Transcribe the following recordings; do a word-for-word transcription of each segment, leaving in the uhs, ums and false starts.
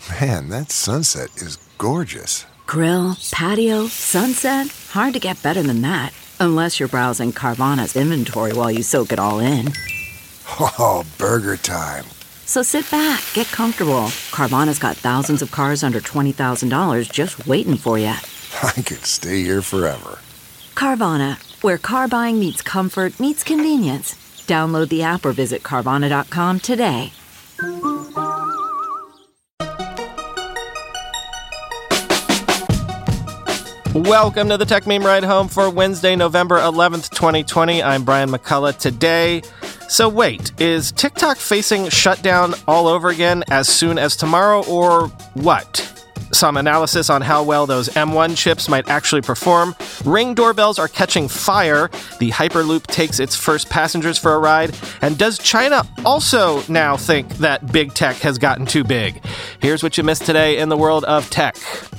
Man, that sunset is gorgeous. Grill, patio, sunset. Hard to get better than that. Unless you're browsing Carvana's inventory while you soak it all in. Oh, burger time. So sit back, get comfortable. Carvana's got thousands of cars under twenty thousand dollars just waiting for you. I could stay here forever. Carvana, where car buying meets comfort, meets convenience. Download the app or visit Carvana dot com today. Welcome to the Tech Meme Ride Home for Wednesday, November eleventh, twenty twenty. I'm Brian McCullough today. So wait, is TikTok facing shutdown all over again as soon as tomorrow, or what? Some analysis on how well those M one chips might actually perform. Ring doorbells are catching fire. The Hyperloop takes its first passengers for a ride. And does China also now think that big tech has gotten too big? Here's what you missed today in the world of tech.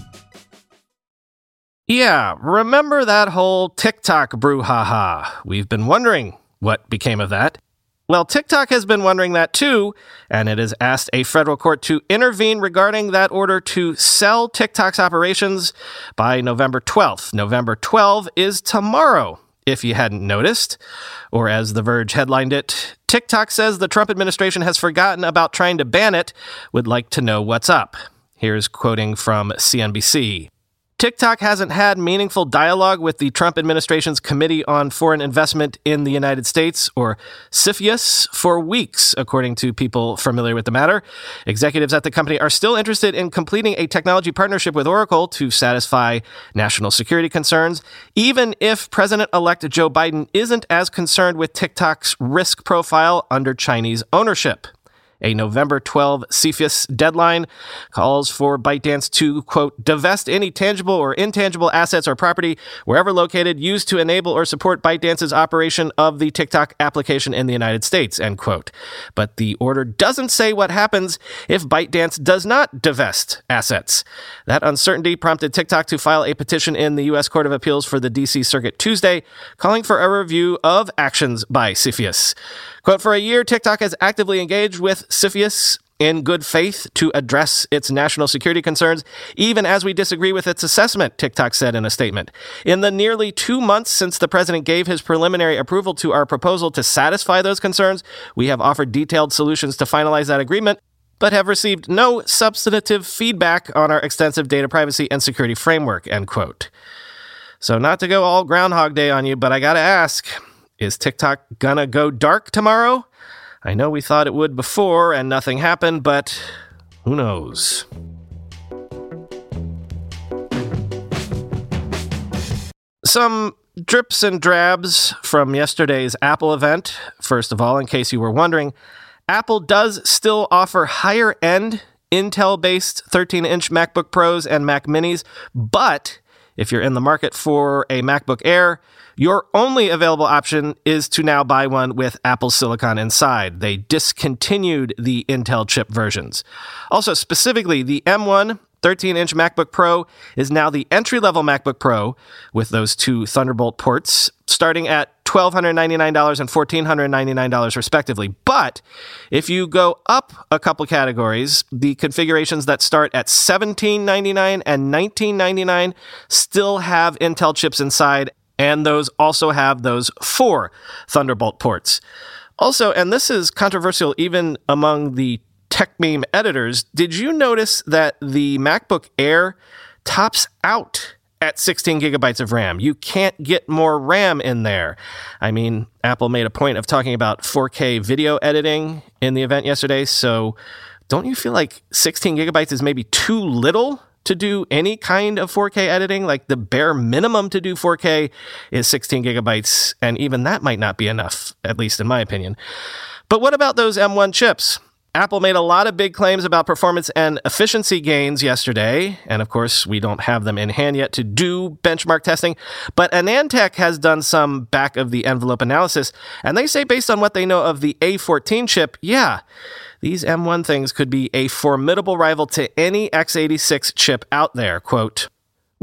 Yeah, remember that whole TikTok brouhaha? We've been wondering what became of that. Well, TikTok has been wondering that too, and it has asked a federal court to intervene regarding that order to sell TikTok's operations by November twelfth. November twelfth is tomorrow, if you hadn't noticed. Or as The Verge headlined it, TikTok says the Trump administration has forgotten about trying to ban it, would like to know what's up. Here's quoting from C N B C. TikTok hasn't had meaningful dialogue with the Trump administration's Committee on Foreign Investment in the United States, or CFIUS, for weeks, according to people familiar with the matter. Executives at the company are still interested in completing a technology partnership with Oracle to satisfy national security concerns, even if President-elect Joe Biden isn't as concerned with TikTok's risk profile under Chinese ownership. A November twelfth CFIUS deadline calls for ByteDance to, quote, divest any tangible or intangible assets or property wherever located used to enable or support ByteDance's operation of the TikTok application in the United States, end quote. But the order doesn't say what happens if ByteDance does not divest assets. That uncertainty prompted TikTok to file a petition in the U S Court of Appeals for the D C Circuit Tuesday, calling for a review of actions by CFIUS. Quote, for a year, TikTok has actively engaged with CFIUS in good faith to address its national security concerns, even as we disagree with its assessment, TikTok said in a statement. In the nearly two months since the president gave his preliminary approval to our proposal to satisfy those concerns, we have offered detailed solutions to finalize that agreement, but have received no substantive feedback on our extensive data privacy and security framework, end quote. So not to go all Groundhog Day on you, but I gotta ask, is TikTok gonna go dark tomorrow? I know we thought it would before and nothing happened, but who knows? Some drips and drabs from yesterday's Apple event. First of all, in case you were wondering, Apple does still offer higher-end Intel-based thirteen-inch MacBook Pros and Mac Minis, but if you're in the market for a MacBook Air, your only available option is to now buy one with Apple Silicon inside. They discontinued the Intel chip versions. Also, specifically, the M one thirteen-inch MacBook Pro is now the entry-level MacBook Pro with those two Thunderbolt ports, starting at one thousand two hundred ninety-nine dollars and one thousand four hundred ninety-nine dollars respectively. But if you go up a couple categories, the configurations that start at seventeen ninety-nine and nineteen ninety-nine still have Intel chips inside, and those also have those four Thunderbolt ports. Also, and this is controversial even among the tech meme editors, did you notice that the MacBook Air tops out at sixteen gigabytes of RAM? You can't get more RAM in there. I mean, Apple made a point of talking about four K video editing in the event yesterday, so don't you feel like sixteen gigabytes is maybe too little to do any kind of four K editing? Like the bare minimum to do four K is sixteen gigabytes, and even that might not be enough, at least in my opinion. But what about those M one chips? Apple made a lot of big claims about performance and efficiency gains yesterday, and of course, we don't have them in hand yet to do benchmark testing, but AnandTech has done some back-of-the-envelope analysis, and they say based on what they know of the A fourteen chip, yeah, these M one things could be a formidable rival to any x eighty-six chip out there. Quote,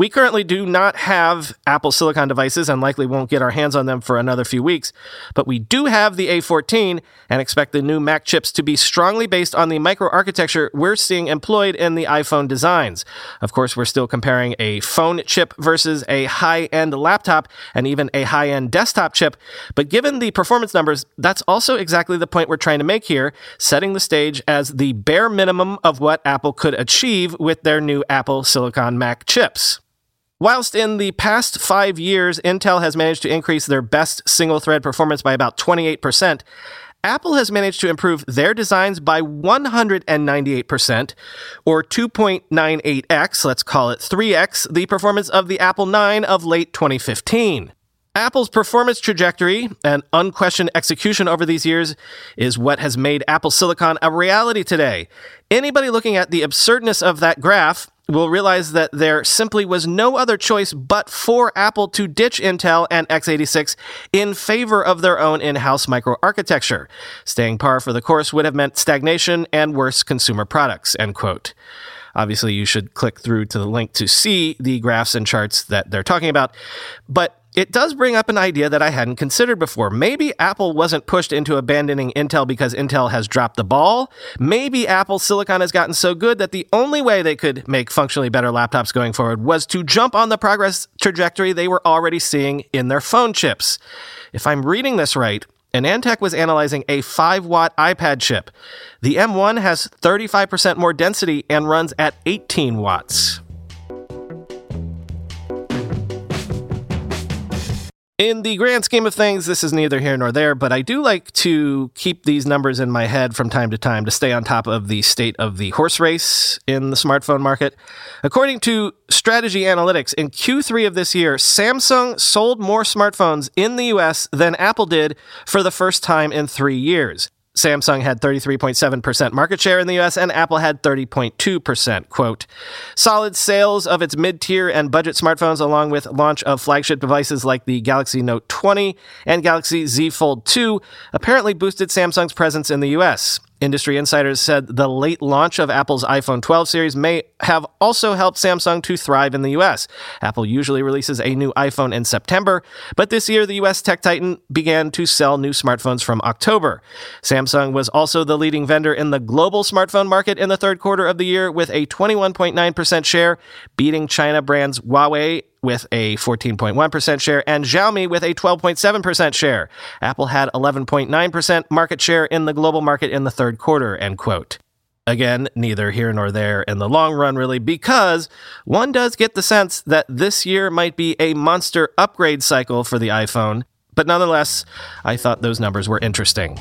We currently do not have Apple Silicon devices and likely won't get our hands on them for another few weeks, but we do have the A fourteen and expect the new Mac chips to be strongly based on the microarchitecture we're seeing employed in the iPhone designs. Of course, we're still comparing a phone chip versus a high-end laptop and even a high-end desktop chip, but given the performance numbers, that's also exactly the point we're trying to make here, setting the stage as the bare minimum of what Apple could achieve with their new Apple Silicon Mac chips. Whilst in the past five years, Intel has managed to increase their best single-thread performance by about twenty-eight percent, Apple has managed to improve their designs by one hundred ninety-eight percent, or two point nine eight x, let's call it three x, the performance of the Apple nine of late twenty fifteen. Apple's performance trajectory and unquestioned execution over these years is what has made Apple Silicon a reality today. Anybody looking at the absurdness of that graph will realize that there simply was no other choice but for Apple to ditch Intel and x eighty-six in favor of their own in-house microarchitecture. Staying par for the course would have meant stagnation and worse consumer products, end quote. Obviously, you should click through to the link to see the graphs and charts that they're talking about, but it does bring up an idea that I hadn't considered before. Maybe Apple wasn't pushed into abandoning Intel because Intel has dropped the ball. Maybe Apple Silicon has gotten so good that the only way they could make functionally better laptops going forward was to jump on the progress trajectory they were already seeing in their phone chips. If I'm reading this right, AnandTech was analyzing a five watt iPad chip. The M one has thirty-five percent more density and runs at eighteen watts. In the grand scheme of things, this is neither here nor there, but I do like to keep these numbers in my head from time to time to stay on top of the state of the horse race in the smartphone market. According to Strategy Analytics, in Q three of this year, Samsung sold more smartphones in the U S than Apple did for the first time in three years. Samsung had thirty-three point seven percent market share in the U S, and Apple had thirty point two percent. Quote, solid sales of its mid-tier and budget smartphones, along with launch of flagship devices like the Galaxy Note twenty and Galaxy Z Fold two, apparently boosted Samsung's presence in the U S. Industry insiders said the late launch of Apple's iPhone twelve series may have also helped Samsung to thrive in the U S. Apple usually releases a new iPhone in September, but this year the U S tech titan began to sell new smartphones from October. Samsung was also the leading vendor in the global smartphone market in the third quarter of the year with a twenty-one point nine percent share, beating China brands Huawei with a fourteen point one percent share and Xiaomi with a twelve point seven percent share. Apple had eleven point nine percent market share in the global market in the third quarter, end quote. Again, neither here nor there in the long run, really, because one does get the sense that this year might be a monster upgrade cycle for the iPhone, but nonetheless, I thought those numbers were interesting.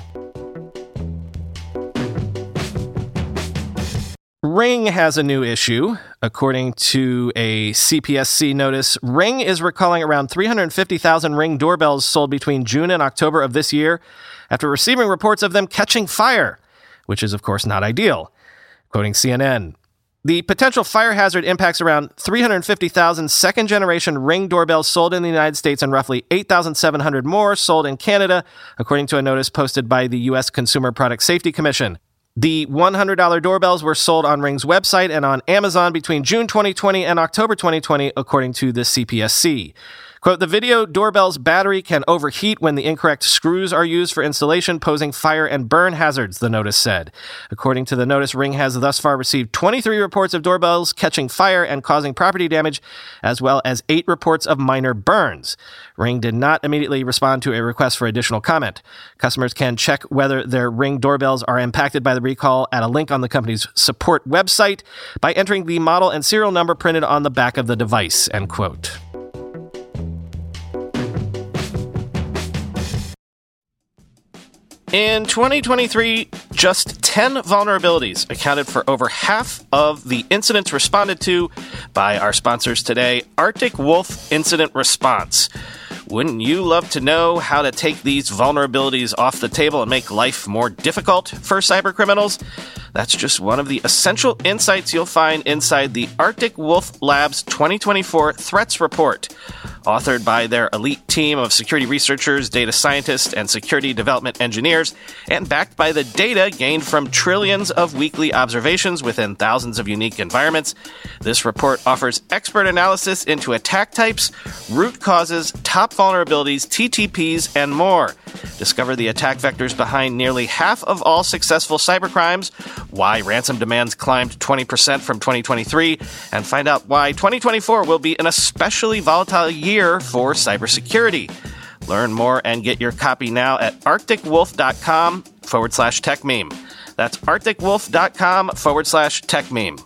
Ring has a new issue. According to a C P S C notice, Ring is recalling around three hundred fifty thousand Ring doorbells sold between June and October of this year after receiving reports of them catching fire, which is, of course, not ideal. Quoting C N N, the potential fire hazard impacts around three hundred fifty thousand second-generation Ring doorbells sold in the United States and roughly eight thousand seven hundred more sold in Canada, according to a notice posted by the U S Consumer Product Safety Commission. The one hundred dollars doorbells were sold on Ring's website and on Amazon between June twenty twenty and October twenty twenty, according to the C P S C. Quote, the video doorbell's battery can overheat when the incorrect screws are used for installation, posing fire and burn hazards, the notice said. According to the notice, Ring has thus far received twenty-three reports of doorbells catching fire and causing property damage, as well as eight reports of minor burns. Ring did not immediately respond to a request for additional comment. Customers can check whether their Ring doorbells are impacted by the recall at a link on the company's support website by entering the model and serial number printed on the back of the device, end quote. In twenty twenty-three, just ten vulnerabilities accounted for over half of the incidents responded to by our sponsors today, Arctic Wolf Incident Response. Wouldn't you love to know how to take these vulnerabilities off the table and make life more difficult for cybercriminals? That's just one of the essential insights you'll find inside the Arctic Wolf Labs twenty twenty-four Threats Report, authored by their elite team of security researchers, data scientists, and security development engineers, and backed by the data gained from trillions of weekly observations within thousands of unique environments. This report offers expert analysis into attack types, root causes, top vulnerabilities, T T Ps, and more. Discover the attack vectors behind nearly half of all successful cybercrimes, why ransom demands climbed twenty percent from twenty twenty-three, and find out why twenty twenty-four will be an especially volatile year for cybersecurity. Learn more and get your copy now at arcticwolf.com forward slash techmeme. That's arcticwolf.com forward slash techmeme.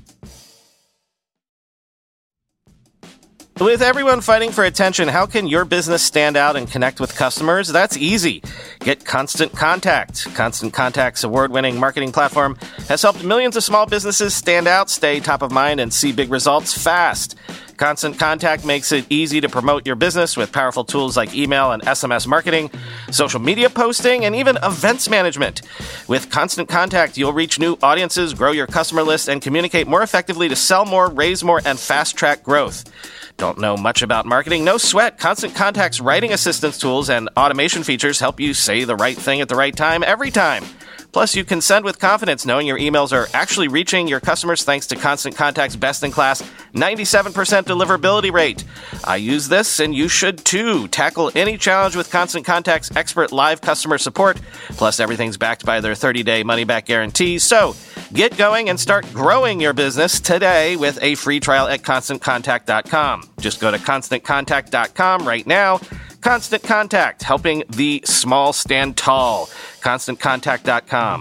With everyone fighting for attention, how can your business stand out and connect with customers? That's easy. Get Constant Contact. Constant Contact's award-winning marketing platform has helped millions of small businesses stand out, stay top of mind, and see big results fast. Constant Contact makes it easy to promote your business with powerful tools like email and S M S marketing, social media posting, and even events management. With Constant Contact, you'll reach new audiences, grow your customer list, and communicate more effectively to sell more, raise more, and fast-track growth. Don't know much about marketing? No sweat. Constant Contact's writing assistance tools and automation features help you say the right thing at the right time every time. Plus, you can send with confidence knowing your emails are actually reaching your customers thanks to Constant Contact's best-in-class ninety-seven percent deliverability rate. I use this, and you should too. Tackle any challenge with Constant Contact's expert live customer support. Plus, everything's backed by their thirty-day money-back guarantee. So, get going and start growing your business today with a free trial at constant contact dot com. Just go to constant contact dot com right now. Constant Contact, helping the small stand tall. constant contact dot com.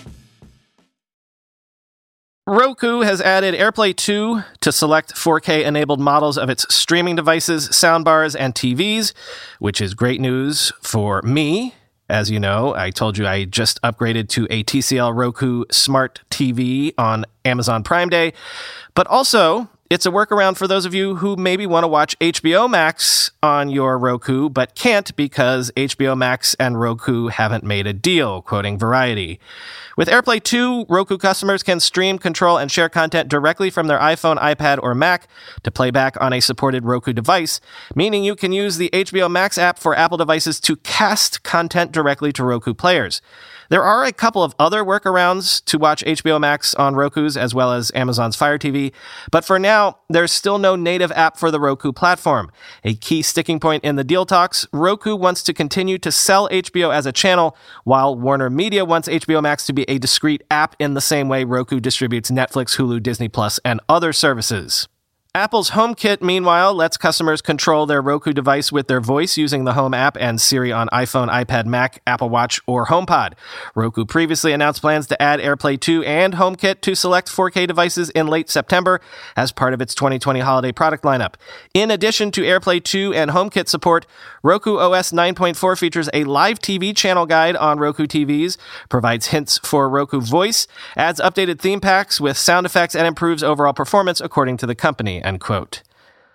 Roku has added AirPlay two to select four K-enabled models of its streaming devices, soundbars, and T Vs, which is great news for me. As you know, I told you I just upgraded to a T C L Roku Smart T V on Amazon Prime Day, but also it's a workaround for those of you who maybe want to watch H B O Max on your Roku, but can't because H B O Max and Roku haven't made a deal, quoting Variety. With AirPlay two, Roku customers can stream, control, and share content directly from their iPhone, iPad, or Mac to play back on a supported Roku device, meaning you can use the H B O Max app for Apple devices to cast content directly to Roku players. There are a couple of other workarounds to watch H B O Max on Roku's as well as Amazon's Fire T V, but for now, there's still no native app for the Roku platform. A key sticking point in the deal talks, Roku wants to continue to sell H B O as a channel, while Warner Media wants H B O Max to be a discrete app in the same way Roku distributes Netflix, Hulu, Disney Plus, and other services. Apple's HomeKit, meanwhile, lets customers control their Roku device with their voice using the Home app and Siri on iPhone, iPad, Mac, Apple Watch, or HomePod. Roku previously announced plans to add AirPlay two and HomeKit to select four K devices in late September as part of its twenty twenty holiday product lineup. In addition to AirPlay two and HomeKit support, Roku O S nine point four features a live T V channel guide on Roku T Vs, provides hints for Roku Voice, adds updated theme packs with sound effects, and improves overall performance, according to the company. End quote.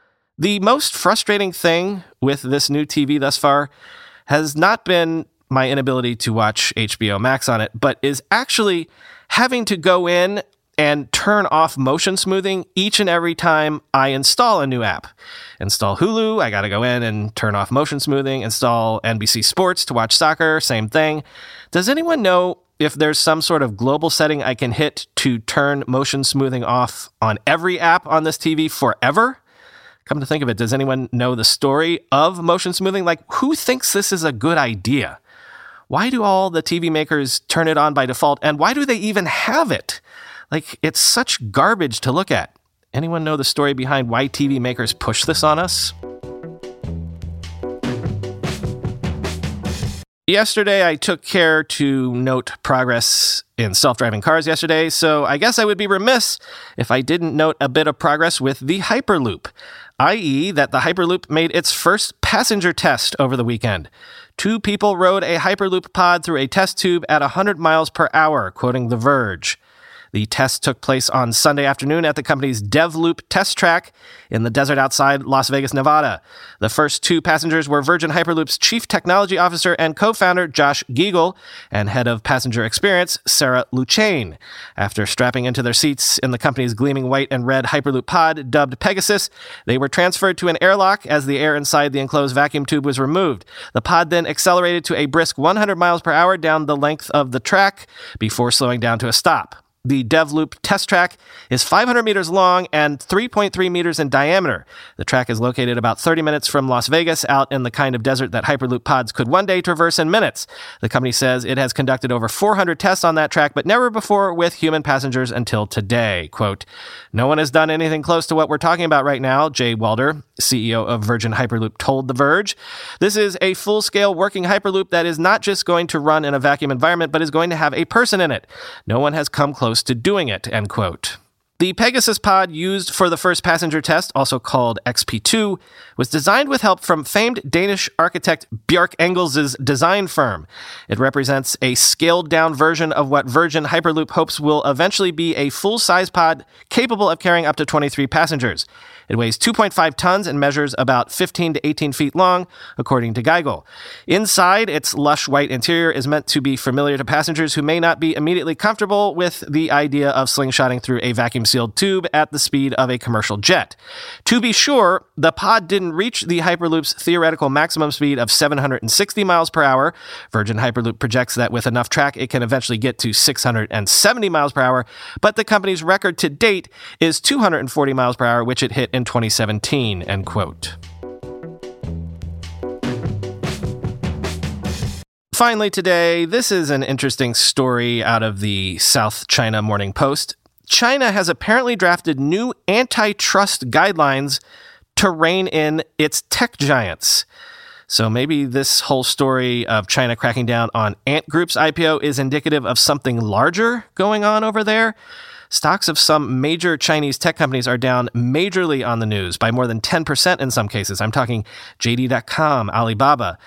The most frustrating thing with this new T V thus far has not been my inability to watch H B O Max on it, but is actually having to go in and turn off motion smoothing each and every time I install a new app. Install Hulu, I gotta go in and turn off motion smoothing. Install N B C Sports to watch soccer, same thing. Does anyone know if there's some sort of global setting I can hit to turn motion smoothing off on every app on this T V forever? Come to think of it, does anyone know the story of motion smoothing? Like, who thinks this is a good idea? Why do all the T V makers turn it on by default, and why do they even have it? Like, it's such garbage to look at. Anyone know the story behind why T V makers push this on us? Yesterday, I took care to note progress in self-driving cars yesterday, so I guess I would be remiss if I didn't note a bit of progress with the Hyperloop, that is that the Hyperloop made its first passenger test over the weekend. Two people rode a Hyperloop pod through a test tube at one hundred miles per hour, quoting The Verge. The test took place on Sunday afternoon at the company's DevLoop test track in the desert outside Las Vegas, Nevada. The first two passengers were Virgin Hyperloop's Chief Technology Officer and co-founder Josh Giegel and Head of Passenger Experience Sarah Luchain. After strapping into their seats in the company's gleaming white and red Hyperloop pod, dubbed Pegasus, they were transferred to an airlock as the air inside the enclosed vacuum tube was removed. The pod then accelerated to a brisk one hundred miles per hour down the length of the track before slowing down to a stop. The DevLoop test track is five hundred meters long and three point three meters in diameter. The track is located about thirty minutes from Las Vegas, out in the kind of desert that Hyperloop pods could one day traverse in minutes. The company says it has conducted over four hundred tests on that track, but never before with human passengers until today. Quote, "No one has done anything close to what we're talking about right now," Jay Welder, C E O of Virgin Hyperloop, told The Verge. "This is a full-scale working Hyperloop that is not just going to run in a vacuum environment, but is going to have a person in it. No one has come close to doing it," end quote. The Pegasus pod used for the first passenger test, also called X P two, was designed with help from famed Danish architect Bjarke Engels' design firm. It represents a scaled-down version of what Virgin Hyperloop hopes will eventually be a full-size pod capable of carrying up to twenty-three passengers. It weighs two point five tons and measures about fifteen to eighteen feet long, according to Giegel. Inside, its lush white interior is meant to be familiar to passengers who may not be immediately comfortable with the idea of slingshotting through a vacuum-sealed tube at the speed of a commercial jet. To be sure, the pod didn't reach the Hyperloop's theoretical maximum speed of seven hundred sixty miles per hour. Virgin Hyperloop projects that with enough track, it can eventually get to six hundred seventy miles per hour, but the company's record to date is two hundred forty miles per hour, which it hit in twenty seventeen, end quote. Finally today, this is an interesting story out of the South China Morning Post. China has apparently drafted new antitrust guidelines to rein in its tech giants. So maybe this whole story of China cracking down on Ant Group's I P O is indicative of something larger going on over there. Stocks of some major Chinese tech companies are down majorly on the news, by more than ten percent in some cases. I'm talking J D dot com, Alibaba.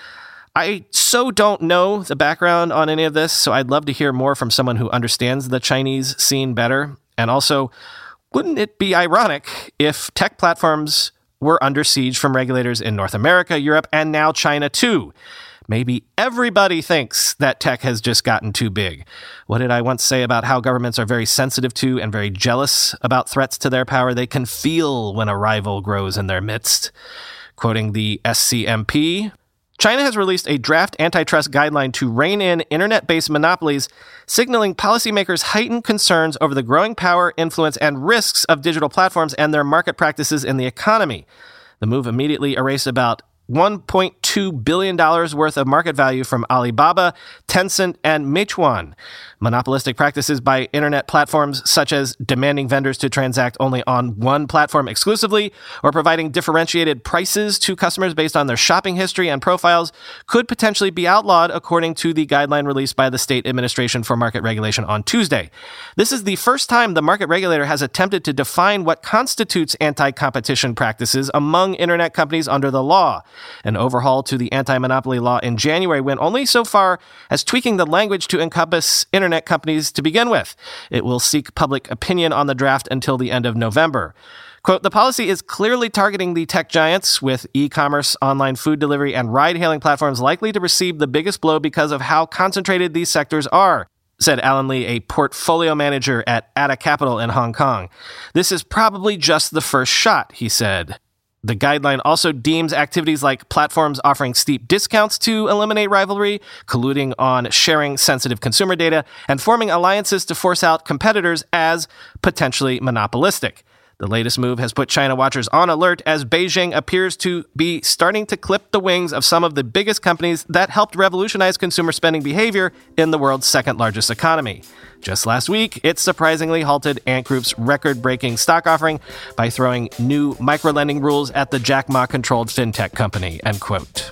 I so don't know the background on any of this, so I'd love to hear more from someone who understands the Chinese scene better. And also, wouldn't it be ironic if tech platforms were under siege from regulators in North America, Europe, and now China too? Maybe everybody thinks that tech has just gotten too big. What did I once say about how governments are very sensitive to and very jealous about threats to their power? They can feel when a rival grows in their midst. Quoting the S C M P, China has released a draft antitrust guideline to rein in internet-based monopolies, signaling policymakers heightened concerns over the growing power, influence, and risks of digital platforms and their market practices in the economy. The move immediately erased about one point two billion dollars worth of market value from Alibaba, Tencent, and Meituan. Monopolistic practices by internet platforms, such as demanding vendors to transact only on one platform exclusively or providing differentiated prices to customers based on their shopping history and profiles, could potentially be outlawed, according to the guideline released by the State Administration for Market Regulation on Tuesday. This is the first time the market regulator has attempted to define what constitutes anti-competition practices among internet companies under the law. An overhaul to the anti-monopoly law in January went only so far as tweaking the language to encompass internet companies to begin with. It will seek public opinion on the draft until the end of November. Quote, "The policy is clearly targeting the tech giants, with e-commerce, online food delivery, and ride-hailing platforms likely to receive the biggest blow because of how concentrated these sectors are," said Alan Lee, a portfolio manager at Atta Capital in Hong Kong. "This is probably just the first shot," he said. The guideline also deems activities like platforms offering steep discounts to eliminate rivalry, colluding on sharing sensitive consumer data, and forming alliances to force out competitors as potentially monopolistic. The latest move has put China watchers on alert as Beijing appears to be starting to clip the wings of some of the biggest companies that helped revolutionize consumer spending behavior in the world's second largest economy. Just last week, it surprisingly halted Ant Group's record-breaking stock offering by throwing new microlending rules at the Jack Ma-controlled fintech company, end quote.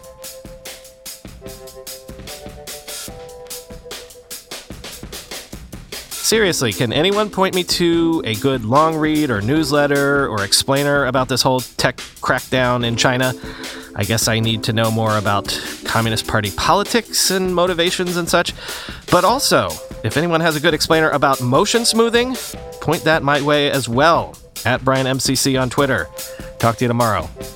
Seriously, can anyone point me to a good long read or newsletter or explainer about this whole tech crackdown in China? I guess I need to know more about Communist Party politics and motivations and such. But also, If anyone has a good explainer about motion smoothing, point that my way as well. At Brian M C C on Twitter. Talk to you tomorrow.